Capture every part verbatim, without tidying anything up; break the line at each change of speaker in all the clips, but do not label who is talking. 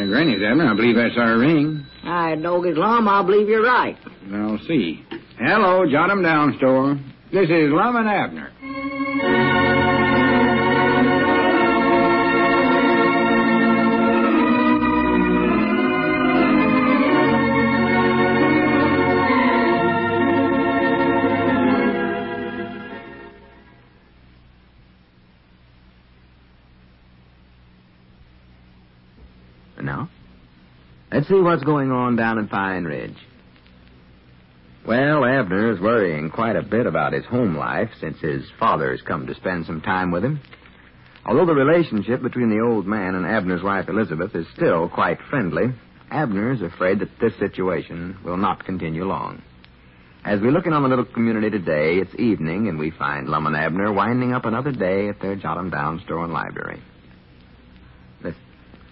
Granny's, Abner. I believe that's our ring.
I dog Lum, I believe you're right.
I'll see. Hello, jot 'em down, store. This is Lum and Abner.
Now, let's see what's going on down in Pine Ridge. Well, Abner is worrying quite a bit about his home life since his father has come to spend some time with him. Although the relationship between the old man and Abner's wife Elizabeth is still quite friendly, Abner is afraid that this situation will not continue long. As we look in on the little community today, it's evening, and we find Lum and Abner winding up another day at their jot-em-down store and library. Listen.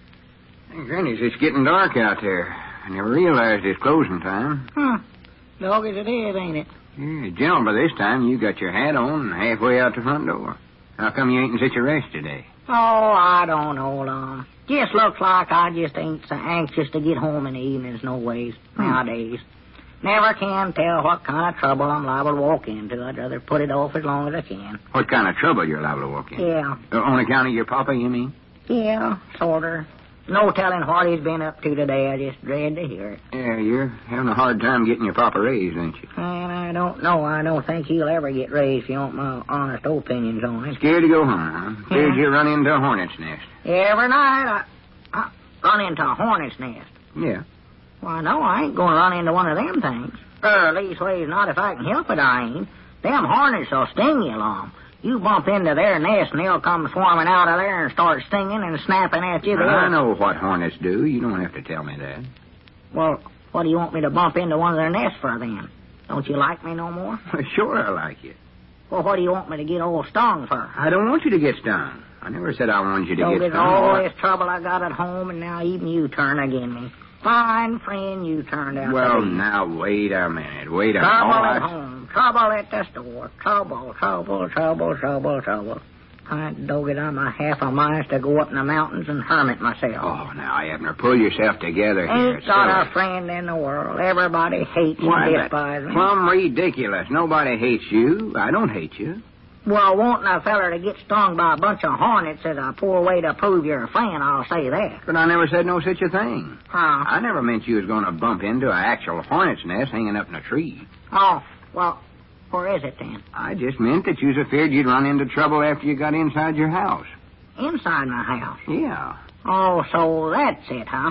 Hey, Granny's, it's getting dark out there. I never realized it's closing time.
Huh. Dog as it is, ain't it?
Yeah, General, by this time you got your hat on and halfway out the front door. How come you ain't in such a rush today?
Oh, I don't know, Lum. Just looks like I just ain't so anxious to get home in the evenings no ways hmm. nowadays. Never can tell what kind of trouble I'm liable to walk into. I'd rather put it off as long as I can.
What kind of trouble you're liable to walk in?
Yeah.
Uh, on account of your papa, you mean?
Yeah, sorter. No telling what he's been up to today. I just dread to hear it.
Yeah, you're having a hard time getting your papa raised, ain't you?
And I don't know. I don't think he'll ever get raised if you want my honest opinions on him.
Scared to go home, huh? Scared
Yeah.
you run into a hornet's nest.
Every night I, I run into a hornet's nest.
Yeah.
Why, no, I ain't going to run into one of them things. Or at least ways not if I can help it, I ain't. Them hornets will sting you, Lum. You bump into their nest and they'll come swarming out of there and start stinging and snapping at you.
Well, I know what hornets do. You don't have to tell me that.
Well, what do you want me to bump into one of their nests for then? Don't you like me no more?
Sure I like you.
Well, what do you want me to get all stung for?
I don't want you to get stung. I never said I wanted you to
so
get stung.
all this trouble I got at home, and now even you turn again me. Fine friend you turned out
well,
to be.
Well, now, wait a minute. Wait a minute.
Trouble
All
at
I...
home. Trouble at the store. Trouble, trouble, trouble, trouble, trouble. I dog it, I'm a half a mile to go up in the mountains and hermit myself.
Oh, now, Abner, pull yourself together here.
Ain't got a friend in the world. Everybody hates
Why,
and despises me.
Plumb ridiculous. Nobody hates you. I don't hate you.
Well, wanting a feller to get stung by a bunch of hornets is a poor way to prove you're a friend, I'll say that.
But I never said no such a thing.
Huh?
I never meant you was going to bump into an actual hornet's nest hanging up in a tree.
Oh, well, where is it then?
I just meant that you was afraid you'd run into trouble after you got inside your house.
Inside my house?
Yeah.
Oh, so that's it, huh?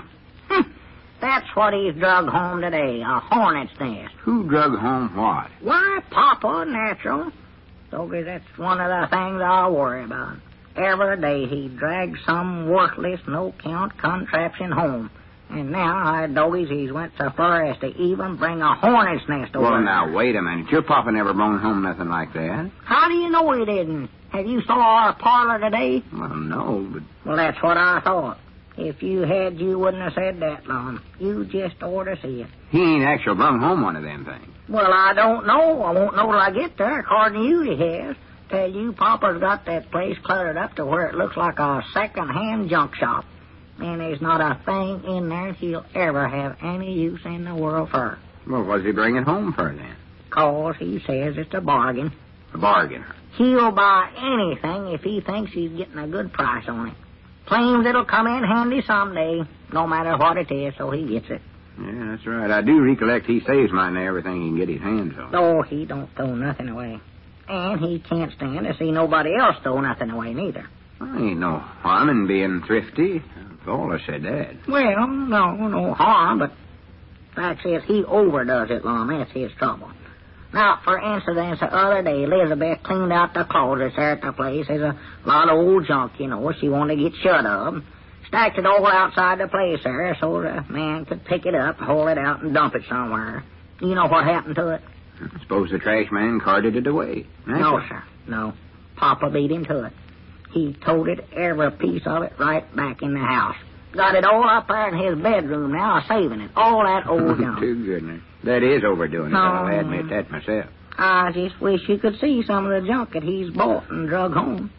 That's what he's drug home today, a hornet's nest.
Who drug home what?
Why, Papa, natural. Doggy, that's one of the things I worry about. Every day he drags some worthless, no-count contraption home. And now, I doggies, he's went so far as to even bring a hornet's nest over.
Well, now, wait a minute. Your papa never brought home nothing like that.
How do you know he didn't? Have you saw our parlor today?
Well, no, but...
Well, that's what I thought. If you had, you wouldn't have said that, Lum. You just ought to see it.
He ain't actually brung home one of them things.
Well, I don't know. I won't know till I get there. According to you, he has. Tell you, Papa's got that place cluttered up to where it looks like a second-hand junk shop. And there's not a thing in there he'll ever have any use in the world for.
Well, what's he bringing home for, then?
'Cause he says it's a bargain.
A bargain?
He'll buy anything if he thinks he's getting a good price on it. Claims it'll come in handy someday, no matter what it is, so he gets it.
Yeah, that's right. I do recollect he saves mine everything he can get his hands on.
Oh, he don't throw nothing away. And he can't stand to see nobody else throw nothing away, neither.
Well, ain't no harm in being thrifty. I've always said that.
Well, no, no harm, but fact is he overdoes it, Lum. That's his trouble. Now, for instance, the other day, Elizabeth cleaned out the closets there at the place. There's a lot of old junk, you know, she wanted to get shut of. Stacked it all outside the place there so the man could pick it up, haul it out, and dump it somewhere. You know what happened to it?
I suppose the trash man carted it away. That's
no,
it.
sir, no. Papa beat him to it. He toted every piece of it right back in the house. Got it all up there in his bedroom now, saving it. All that old junk.
Too goodness. That is overdoing it.
No.
I'll admit that myself.
I just wish you could see some of the junk that he's bought and drug home.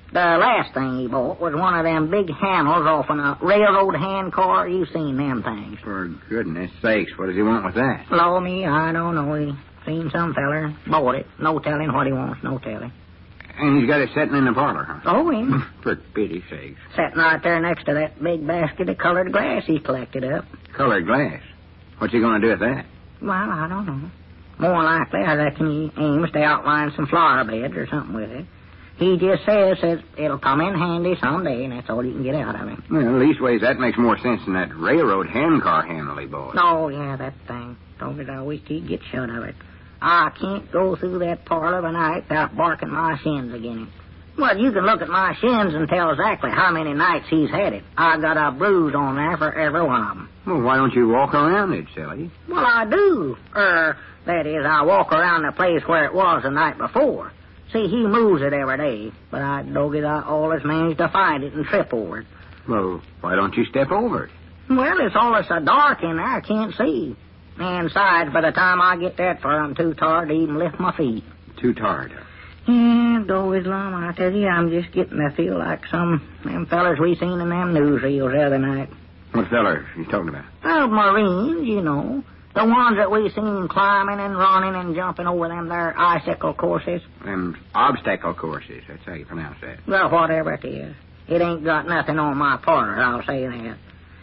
The last thing he bought was one of them big handles off on a railroad hand car. You've seen them things.
For goodness sakes, what does he want with that?
Blow me, I don't know. He seen some feller, bought it. No telling what he wants, no telling.
And he's got it sitting in the parlor, huh?
Oh, yeah.
For pity's sakes.
Sitting right there next to that big basket of colored glass he collected up.
Colored glass? What's he going to do with that?
Well, I don't know. More likely, I reckon he aims to outline some flower beds or something with it. He just says, says it'll come in handy someday, and that's all you can get out of him.
Well, leastways, that makes more sense than that railroad handcar handle he bought.
Oh, yeah, that thing. Told me I wished he'd get shut of it. I can't go through that parlor of a night without barking my shins again him. Well, you can look at my shins and tell exactly how many nights he's had it. I got a bruise on there for every one of them.
Well, why don't you walk around it, silly?
Well, I do. Er, that is, I walk around the place where it was the night before. See, he moves it every day, but I dog it, I always manage to find it and trip over it.
Well, why don't you step over it?
Well, it's always so dark in there, I can't see. And besides, by the time I get that far, I'm too tired to even lift my feet.
Too tired?
Yeah, dog is lum, I tell you, I'm just getting to feel like some them fellers we seen in them newsreels the other night.
What fellers you talking about?
Oh, Marines, you know. The ones that we seen climbing and running and jumping over them there icicle courses.
Them obstacle courses, that's how you pronounce that.
Well, whatever it is. It ain't got nothing on my parlor, I'll say that.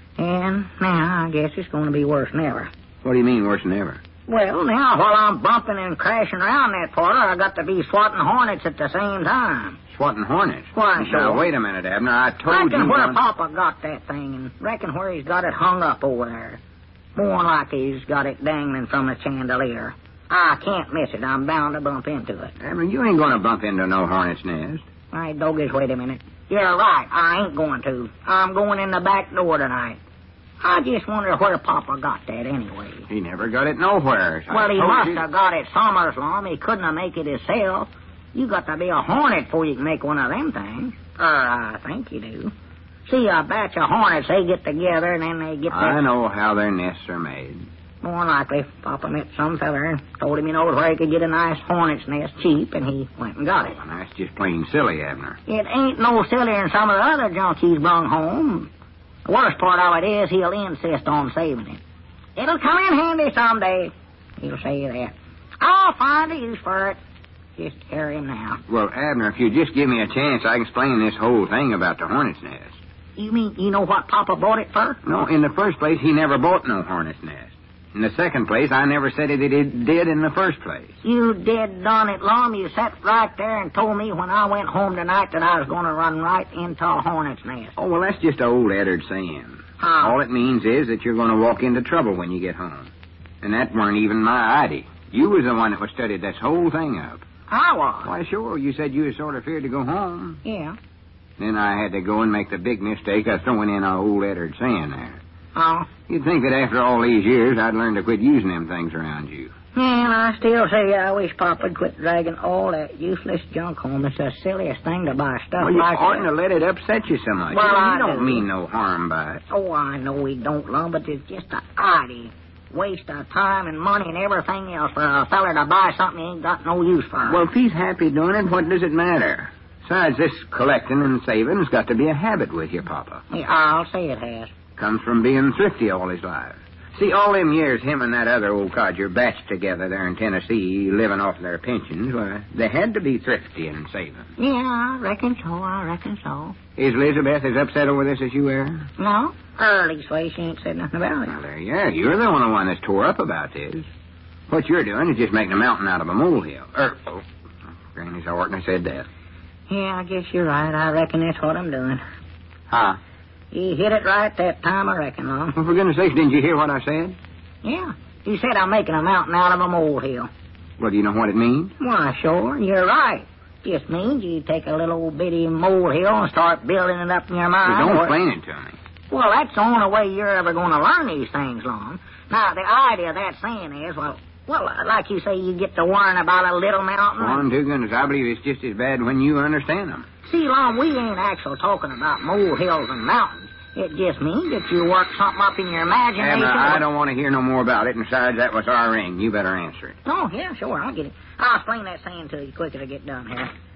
And now I guess it's going to be worse than ever.
What do you mean worse than ever?
Well, now, while I'm bumping and crashing around that parlor, I got to be swatting hornets at the same time.
Swatting hornets?
Why,
now,
sure.
wait a minute, Abner. I told
reckon
you...
where
one...
Papa got that thing, and reckon where he's got it hung up over there. More like he's got it dangling from the chandelier. I can't miss it. I'm bound to bump into it.
Abner, you ain't going to bump into no hornet's nest.
All right, doggies, wait a minute. You're right. I ain't going to. I'm going in the back door tonight. I just wonder where Papa got that anyway.
He never got it nowhere.
Well,
I
he
told
must
you.
have got it somewheres, Lum. He couldn't have make it himself. You got to be a hornet before you can make one of them things. Or I think you do. See, a batch of hornets, they get together and then they get that...
I know how their nests are made.
More likely, Papa met some feller and told him he knows where he could get a nice hornet's nest cheap, and he went and got it.
Well, that's just plain silly, Abner.
It ain't no sillier than some of the other junk he's brung home. The worst part of it is he'll insist on saving it. It'll come in handy someday. He'll say that. I'll find a use for it. Just hear him now.
Well, Abner, if you just give me a chance, I can explain this whole thing about the hornet's nest.
You mean you know what Papa bought it for?
No, in the first place, he never bought no hornet's nest. In the second place, I never said it, it did in the first place.
You did darn it, Lum. You sat right there and told me when I went home tonight that I was going to run right into a hornet's nest.
Oh, well, that's just an old Eddard saying.
How?
All it means is that you're going to walk into trouble when you get home. And that weren't even my idea. You was the one that was studied this whole thing up.
I was.
Why, sure, you said you was sort of feared to go home.
Yeah.
Then I had to go and make the big mistake of throwing in an old Eddard saying there.
Oh?
You'd think that after all these years, I'd learn to quit using them things around you.
And I still say I wish Papa'd quit dragging all that useless junk home. It's the silliest thing to buy stuff
Well, you
like
oughtn't
that.
to let it upset you so much.
Well,
you know,
I
you don't
do.
mean no harm by it.
Oh, I know he don't, Lum, but it's just an idea. Waste of time and money and everything else for a feller to buy something he ain't got no use for.
Well, if he's happy doing it, what does it matter? Besides, this collecting and saving's got to be a habit with you, Papa.
Yeah, I'll say it has.
Comes from being thrifty all his life. See, all them years him and that other old codger batched together there in Tennessee, living off their pensions, well, they had to be thrifty and saving.
Yeah, I reckon so, I reckon so.
Is Elizabeth as upset over this as you are?
No? Early's way she ain't said nothing about
Well,
it.
there you are. You're the only one that's tore up about this. What you're doing is just making a mountain out of a molehill. Er, oh, Granny's I oughtn't have said that.
Yeah, I guess you're right. I reckon that's what I'm doing.
Huh?
You hit it right that time, I reckon, Lum.
Well, for goodness sakes, didn't you hear what I said?
Yeah. You said I'm making a mountain out of a molehill.
Well, do you know what it means?
Why, sure, you're right. Just means you take a little bitty molehill and start building it up in your mind.
Well, don't
or-
explain it to me.
Well, that's the only way you're ever going to learn these things, Lum. Now, the idea of that saying is, well, well, like you say, you get to worrying about a little mountain.
One, two goodness, I believe it's just as bad when you understand them.
See, Lum, we ain't actually talking about molehills and mountains. It just means that you work something up in your imagination.
Abner, I don't want to hear no more about it. And besides, that was our ring. You better answer it.
Oh, yeah, sure, I'll get it. I'll explain that saying to you quick as I get done here.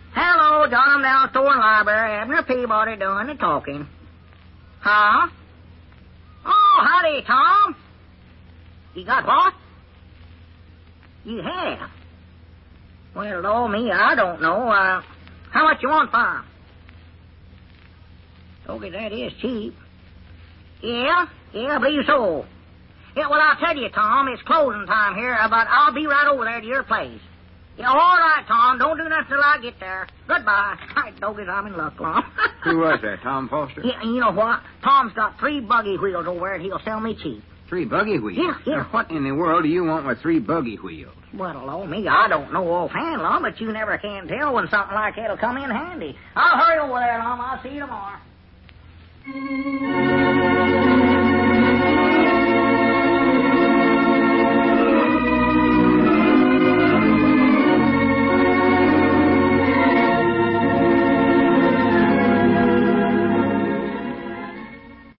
Hello, John, I'm down store in library. Abner Peabody doing the talking. Huh? Oh, howdy, Tom. You got what? You have? Well, oh, me, I don't know. Uh, how much you want for 'em? Okay, that is cheap. Yeah? Yeah, I believe so. Yeah, well, I'll tell you, Tom, it's closing time here, but I'll be right over there to your place. Yeah, all right, Tom. Don't do nothing till I get there. Goodbye. Hi, dogies, I'm in luck, Lum.
Who was that, Tom Foster?
Yeah, and you know what? Tom's got three buggy wheels over there, and he'll sell me cheap.
Three buggy wheels?
Yeah, yeah.
Now, what in the world do you want with three buggy wheels?
Well, oh, me, I don't know offhand, Lum, but you never can tell when something like that'll come in handy. I'll hurry over there, Lum. I'll see you tomorrow.